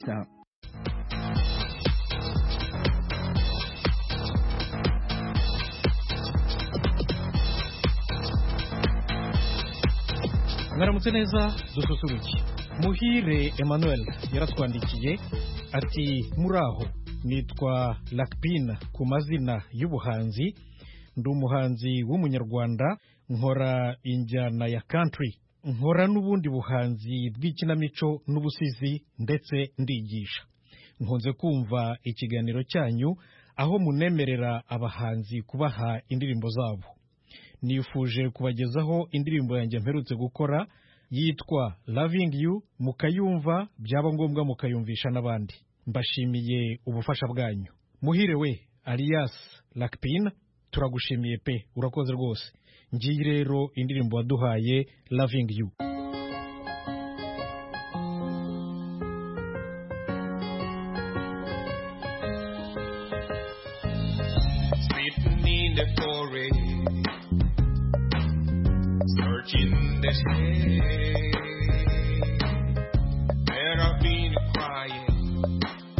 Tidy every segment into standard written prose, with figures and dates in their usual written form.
Ciao. mwaramutse neza dususuruke. Muhire Emmanuel yaratwandikiye ati muraho, nitwa Lakpina ku mazina y'ubuhanzi, ndi umuhanzi w'umunyarwanda, nkora injyana ya country, nkora n'ubundi buhanzi bw'ikinamico n'ubusizi, ndetse ndigisha. Nkunze kumva ikiganiro cyanyu aho munemerera abahanzi kubaha indirimbo zabo. Nifuje kubagezaho indirimbo yanjye mperutse gukora yitwa Loving You, mukayumva, byaba ngombwa mukayumvisha n'abandi. Mbashimiye ubufasha bwanyu. Muhire we alias Lakpina, turagushimiye pe, urakoze rwose. Ngiye rero indirimbo waduhaye Loving You. Sleeping in the forest, searching the shade, where I've been crying,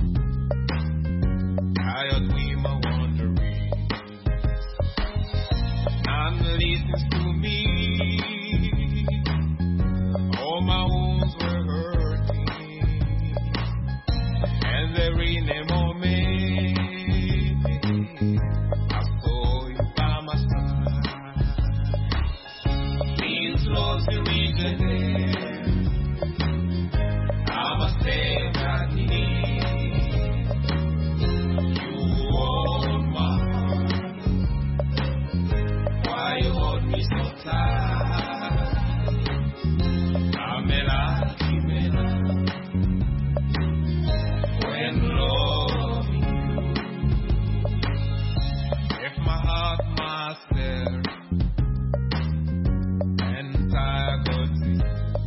tired with my wandering. None listens to me, all my wounds were hurting, and there in a moment I saw you by my side. Please close the reason, I must say that you hold my heart. Why you hold me so tight? Amela, Kimela, when loving you, if my heart myself and I got it,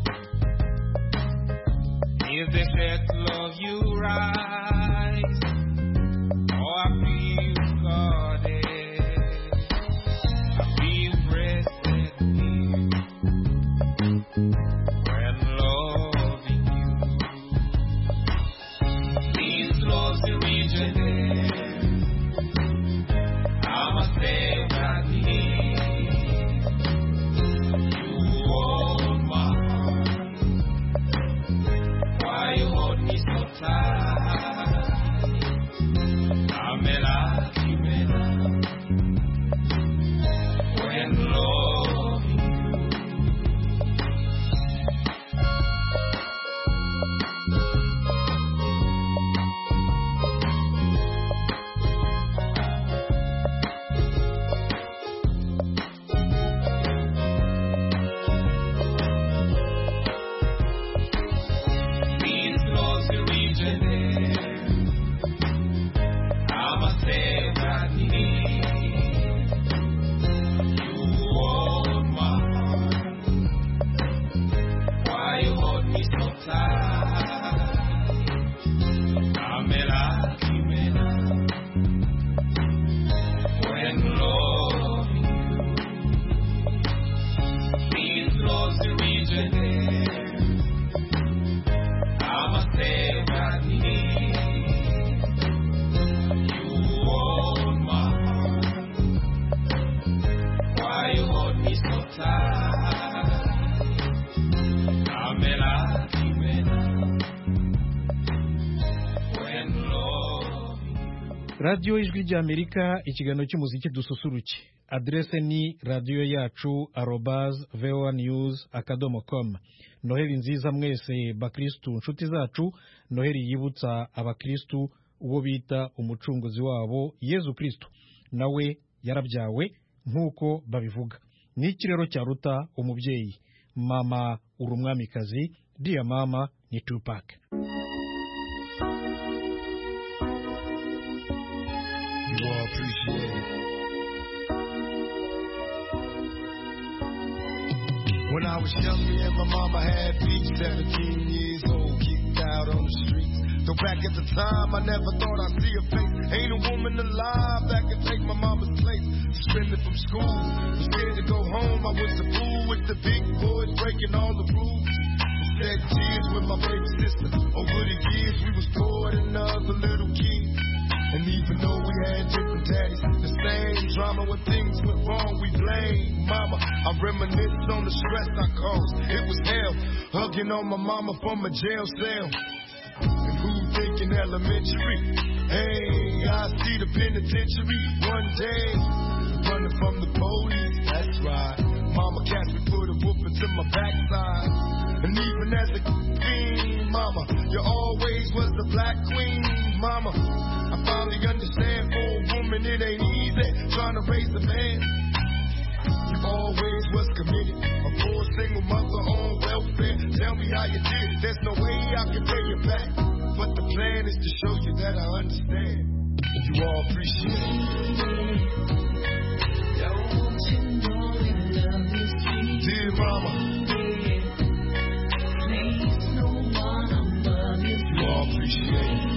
if they said to love you rise, oh I feel guarded, I feel rested in when loving you. Please close the region, I must say that you hold my heart. Why you hold me so tight? Amela, Kimela, when loving please close the region, I must say that you hold my heart. Why you hold me so tight? Amela, Kimela, when loving you. Please close the region, I must say that you hold my heart. Why you hold me so tight? Amela, Kimela, when loving you. Radio Ijwi ry'Amerika, ikiganiro cy'umuziki dususuruke. Adrese ni radio yacu @voanews.com. Noheli nziza mwese bakristu nshuti zacu, Noheli yibutsa abakristu uwo bita umucunguzi wabo Yezu Kristo, nawe yarabyawe nk'uko babivuga. Ni ikirero cyaruta umubyeyi. Mama uri umwamikazi, Dear Mama ni Tupac. You all appreciate it. When I was young, me and my mama had beef, 17 years old, kicked out on the streets. Though back at the time, I never thought I'd see a face. Ain't a woman alive that can take my mama's place. Suspended from school, was scared to go home. I was the fool with the big boys, breaking all the rules. shed tears with my baby sister. Over the years, we was poor than other little kids. And even though we had different daddies, the same drama when things went wrong, we blame mama. I reminisce on the stress I caused. It was hell, hugging on my mama from a jail cell. And who thinking elementary? Hey, I see the penitentiary one day, running from the police. That's right. Mama catch me, put a whoop into my backside. And even as a queen, mama, you always was the black queen, mama. I finally understand for a woman it ain't easy trying to raise a man. You always was committed, a poor single mother on welfare. Tell me how you did it, there's no way I can pay you back. But the plan is to show you that I understand. You all appreciate it. Don't you know you love me, sweet? Dear mama, Please, no one above you. you all appreciate it.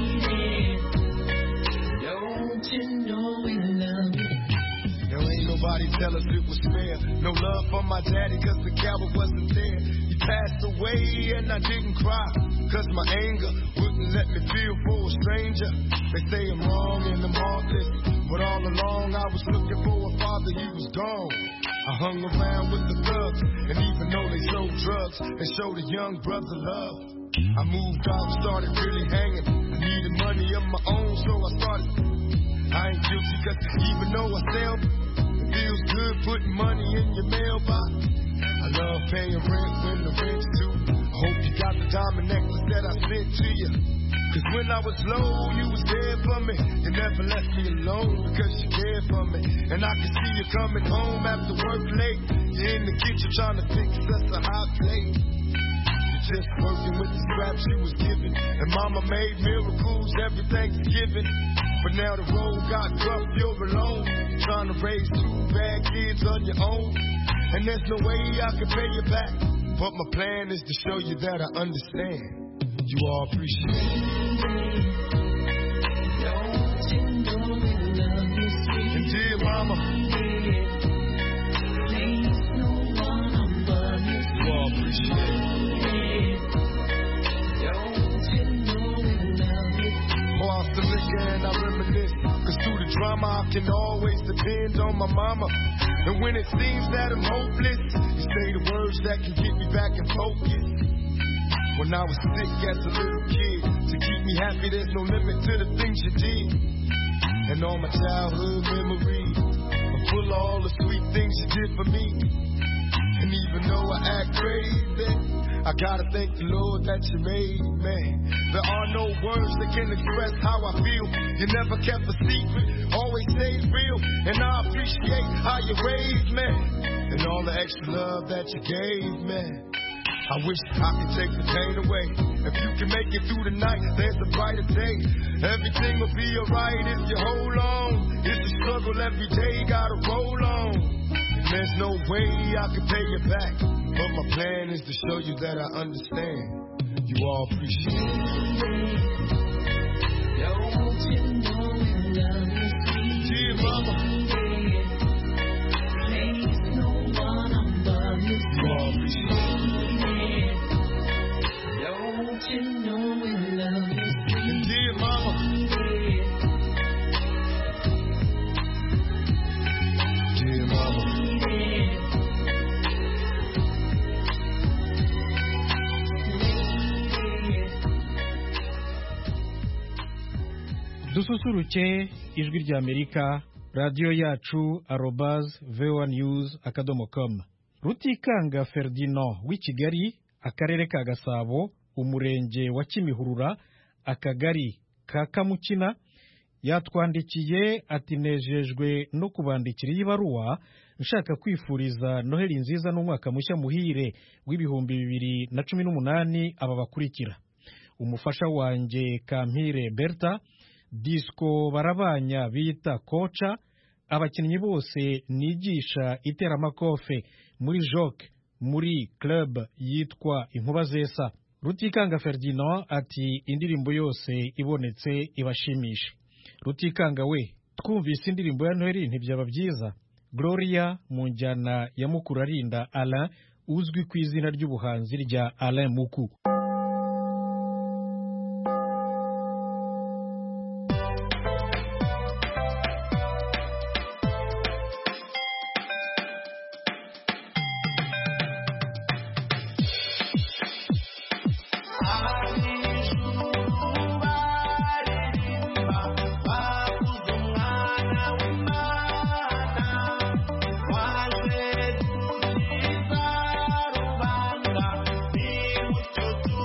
Don't you know we love you? There ain't nobody tell us it was fair. No love for my daddy cause the coward wasn't there. He passed away and I didn't cry cause my anger wouldn't let me feel for a stranger. They say I'm wrong and I'm heartless, but all along I was looking for a father, he was gone. I hung around with the thugs, and even though they sold drugs, they showed a young brother love. I moved out, started really hanging. I needed money of my own, so I started. I ain't guilty cause even though I sell, it feels good putting money in your mailbox. I love paying rent when the rent's due. I hope you got the diamond necklace that I sent to you. Cause when I was low, you was there for me. You never left me alone because you cared for me. And I can see you coming home after work late. You're in the kitchen trying to fix us a hot plate. You're just working with the scraps you was given. And mama made miracles every Thanksgiving. But now the road got rough, you're alone. Trying to raise two bad kids on your own. And there's no way I can pay you back. But my plan is to show you that I understand. You all appreciate it. Don't you know we love you, sweet? And dear mama, Please, no one above you. you all appreciate it. Don't you know we love you? Pour out some liquor and I reminisce. Cause through the drama I can always depend on my mama. And when it seems that I'm hopeless, you say the words that can get me back in focus. When I was sick as a little kid, to keep me happy there's no limit to the things you did. And all my childhood memories are full of all the sweet things you did for me. And even though I act crazy, I gotta thank the Lord that you made me. There are no words that can express how I feel. You never kept a secret, always stayed real. And I appreciate how you raised me, and all the extra love that you gave me. I wish I could take the pain away. If you can make it through the night, there's a brighter day. Everything will be alright if you hold on. It's a struggle every day, gotta roll on. And there's no way I can pay you back, but my plan is to show you that I understand. You all appreciate it. Don't you know we love you, sweet? Dear mama, Please, no one above you. you all appreciate it. Don't you know we love you, And dear mama, dear mama, dususuruke ijwi ry'Amerika, radiyo yacu @voanews.com. Rutikanga Ferdinand w'i Kigali, akarere ka Gasabo, umurenge wa Kimihurura, akagari ka Kamukina, yatwandikiye ati nejejwe no kubandikira iyi baruwa nshaka kwifuriza Noheli nziza n'umwaka mushya muhire w'2018 aba bakurikira: umufasha wanjye Kampire Berta, Disco barabanya bita Kocha, abakinnyi bose nigisha iteramakofe muri Joke muri club yitwa Inkuba Zesa. Rutikanga Ferdinand ati indirimbo yose ibonetse ibashimishe. Rutikanga we, twumvise indirimbo ya Noheli ntibyaba byiza? Gloria mu njyana ya Mukurarinda Alain uzwi ku izina ry'ubuhanzi rya Alain Muku. Waje tukiza rubanda, ni mucyo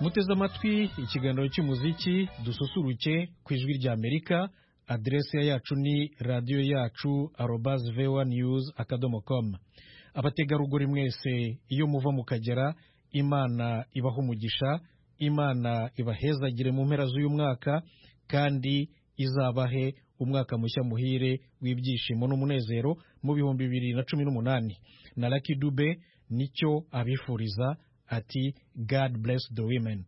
muteze amatwi ikiganiro cy'umuziki dususuruke ku ijwi rya Amerika. Aderesi yacu ni radiyo yacu @voanews.com. abategarugori mwese iyo muva mukagera, Imana ibaha umugisha, Imana ibahezagire mu mpera z'uyu mwaka, kandi izabahe umwaka mushya muhire w'ibyishimo n'umunezero mu 2018. na Lucky Dube nicyo abifuriza, ati God bless the women.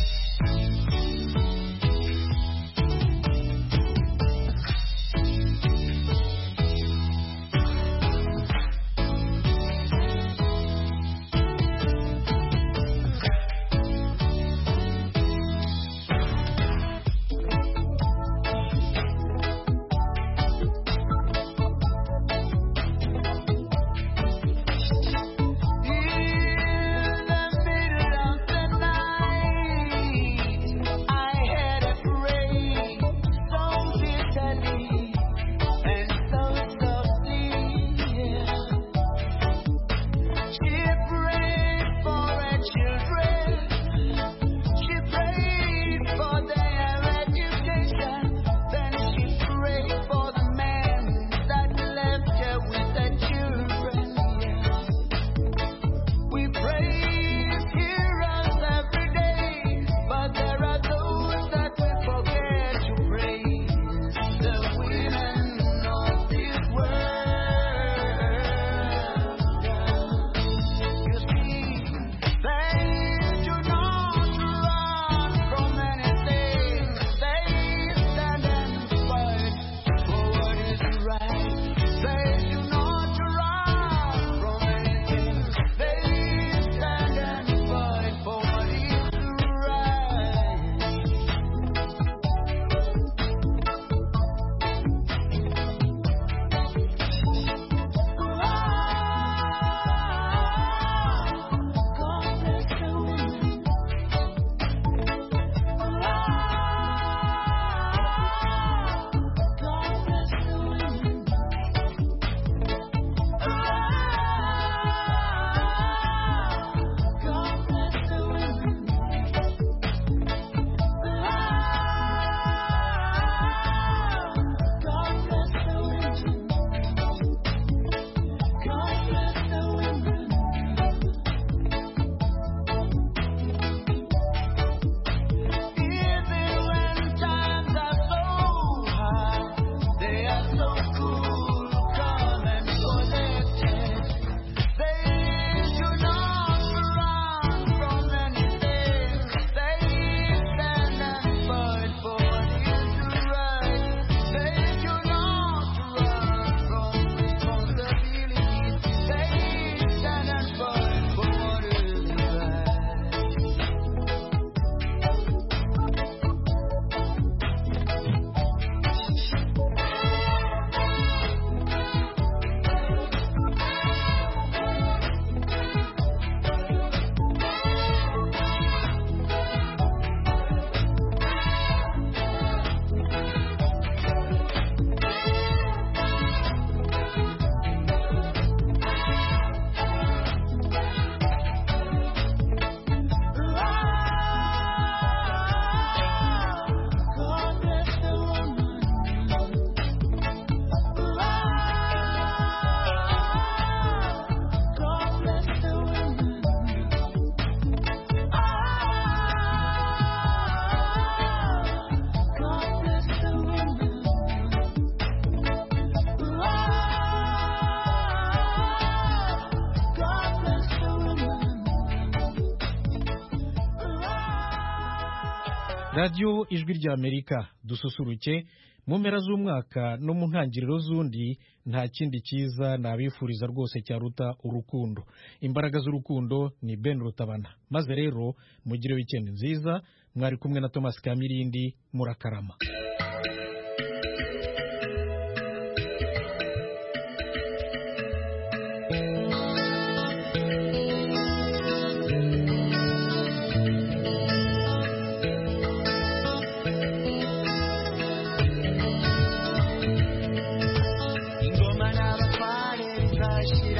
radiyo ijwi rya Amerika dususuruke mu mpera z'umwaka no mu ntangiriro z'undi. Nta kindi cyiza nabifuriza rwose cyaruta urukundo. Imbaraga z'urukundo ni Ben Rutabana. Maze rero mugire weekend nziza. Mwari kumwe na Thomas Kamirindi. Murakarama.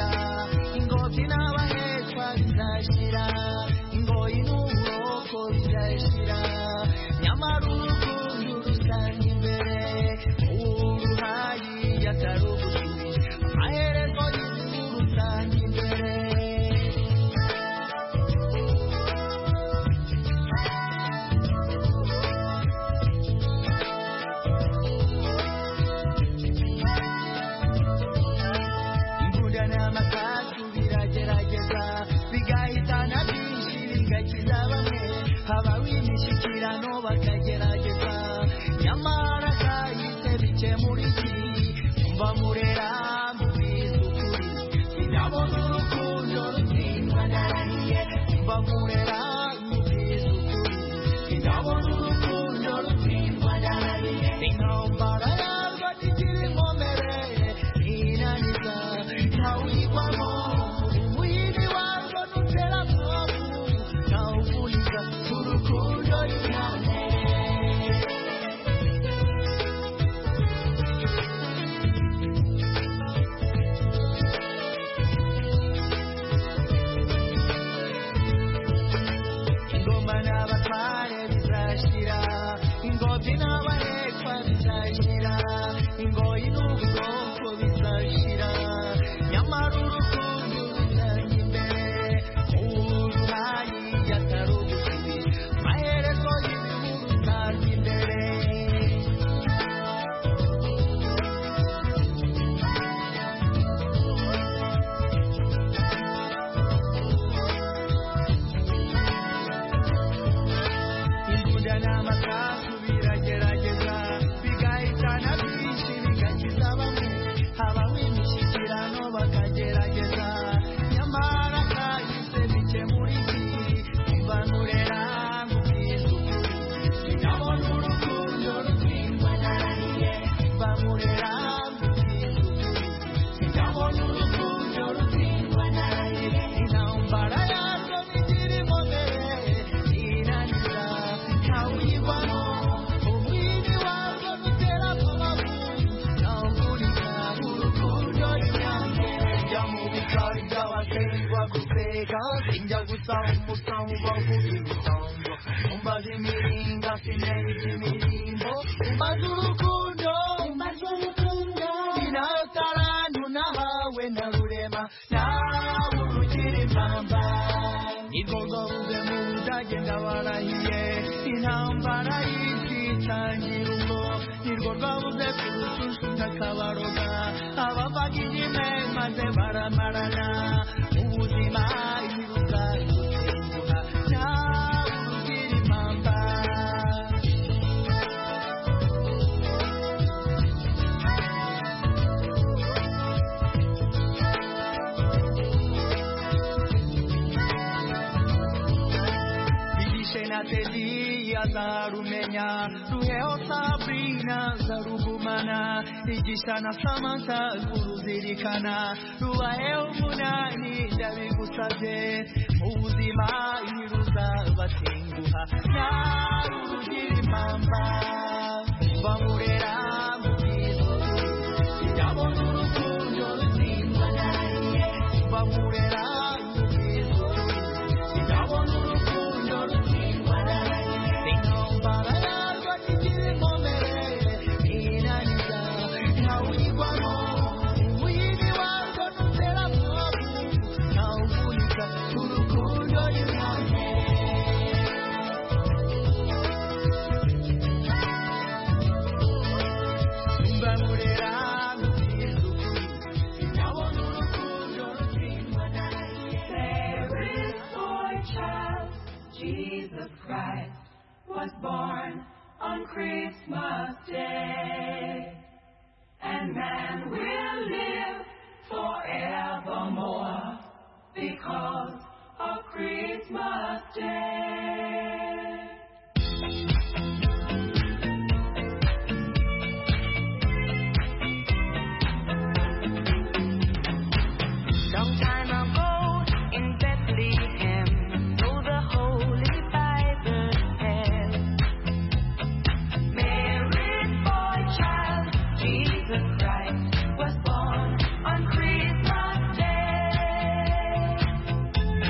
Ingo inuburo bakagerageza nyamara kahise bikemura iki umva murera mubwiza ukuri sinabona urukundo rutsindwa narahiye umva murera mubwiza ukuri sinabona urukundo rutsindwa narahiye intambara yarwo ntigira inkomere ntinaniza ntawuyigwamo umuyini warwo nutera mwabu ntawuvunika urukundo runyanere ingoma n'abatware bizashira ingobyi n'abarekwa bizashira ingoyi n'ubwoko bizashira nyamara urukundo ruzajya imbere uruhari atari ubucuti amaherezo y'ibihugu uzajya imbere imbunda n'amasasu biragerageza bigahitana byinshi bigakiza bamwe habaho imishyikirano bakagerageza nyamara kahise bikemura iki umva nurera mubwiza ukuri sinabona urukundo rutsindwa narahiye umva nurera mubwiza ukuri sinabona urukundo rutsindwa narahiye intambara yarwo ntigira inkomere ntinaniza ntawuyigwamo umwini warwo nutera amabu ntawuvunika urukundo runyanere njya mu bikari by'abaterwa guseka sinjya gusaba umusango bavuga ibisango umbaza imiringa sineza imirimbo umbaza urukundo ni nayo tarantu nahawe na rurema nawe urugira impamba nirwo rwabuze mu budage ndabarahiye intambara y'ikitangira ubwo nirwo rwabuze ku rushushu ndakabaroga abavaga inyime maze baramarana ubuzima iruka rutenguha nawe urugira impamba igishe na tedi azarumenya ruheho sabrina zarugumana igisha na samantha uruzirikana rubaheho umunani ndabigusabye ubuzima ntiruzabatenguha nawe urugira impamba bamurera mubwiza ukuri sinabona urukundo rutsindwa narahiye bamurera mubwiza ukuri sinabona urukundo rutsindwa narahiye intambara yarwo ntigira inkomere ntinaniza ntawuyigwamo umuyini warwo nutera mwabu ntawuvunika urukundo runyanere umva murera mubwiza ukuri sinabona urukundo rutsindwa narahiye There is boy child, Jesus Christ, was born on Christmas Day. And man will live forevermore because of Christmas Day. Long time ago in Bethlehem, so the Holy Bible says, Mary's boy child, Jesus Christ, was born on Christmas Day.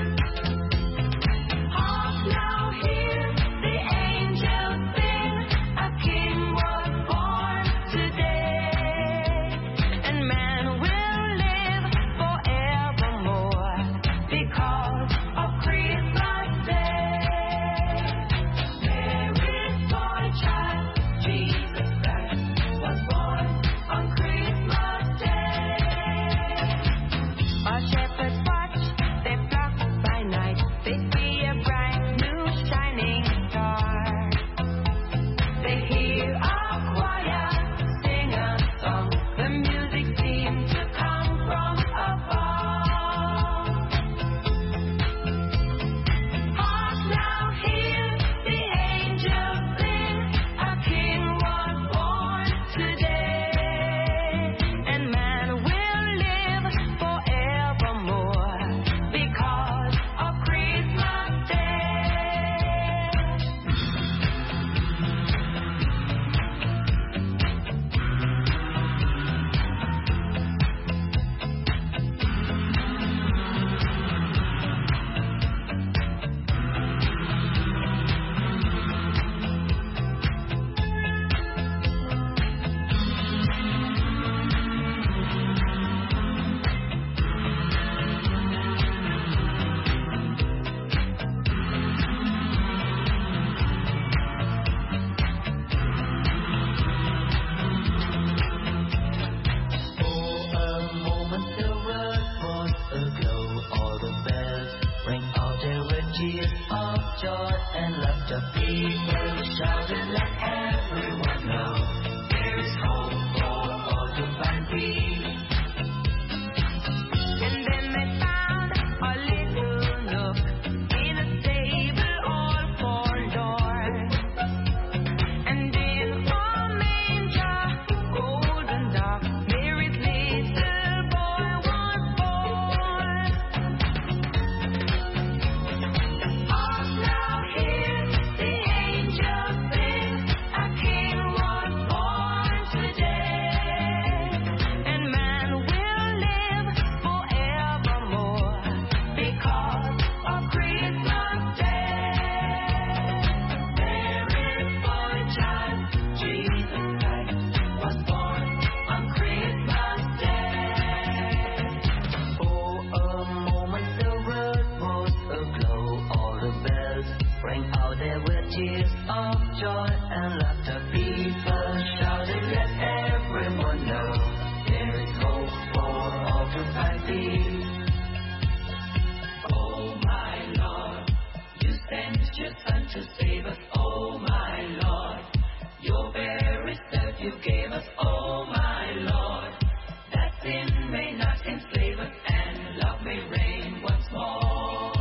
Your very self you gave us, oh my Lord, that sin may not enslave us and love may reign once more.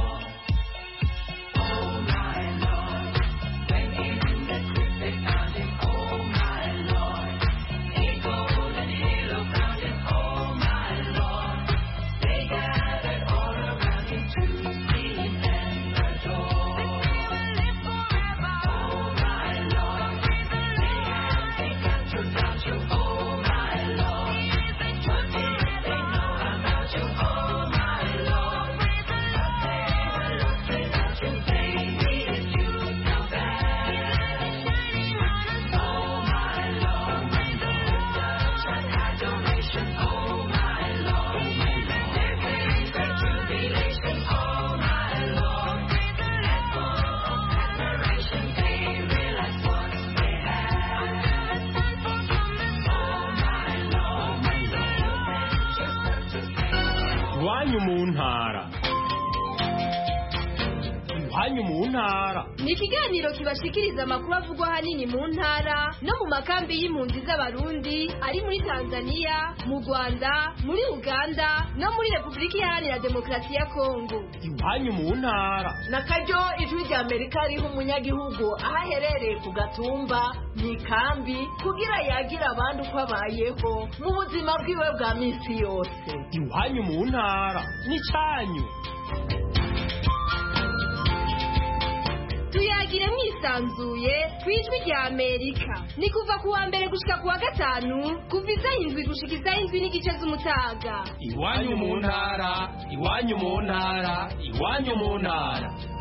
Oh my Lord, when in the crypt they found him, oh my Lord, a golden halo found him, oh my Lord, they gathered all around him to see him and adore. Oh my Lord, they have begun to doubt you, oh my Lord, what did they know about you, oh my Lord, but they were lost without you, they needed you so bad. Oh my Lord, such an adoration, oh my Lord, their face their jubilation, oh my Lord, and full of admiration they realized what they had. Oh my Lord, just to say. iwanyu mu ntara iwanyu mu ntara ni ikiganiro kibashikiriza amakuru avugwa ahanini mu ntara no mu makambi y'impunzi z'abarundi ari muri Tanzania, mu Rwanda, muri Uganda no muri Repubulika Iharanira Demokarasi ya Kongo. iwanyu mu ntara na karyo ijwi rya Amerika riha umunyagihugu aho aherereye ku gatumba mu ikambi kugira yagira abandi uko abayeho mu buzima bwiwe bwa minsi yose. iwanyu mu ntara n'icyanyu. Tuyagire mwisanzuye ku ijwi rya Amerika. Ni kuva ku wa mbere gushika ku wa gatanu kuva isaha 7 gushika isaha 7 n'igice z'umutaga. iwanyu mu ntara iwanyu mu ntara iwanyu mu ntara.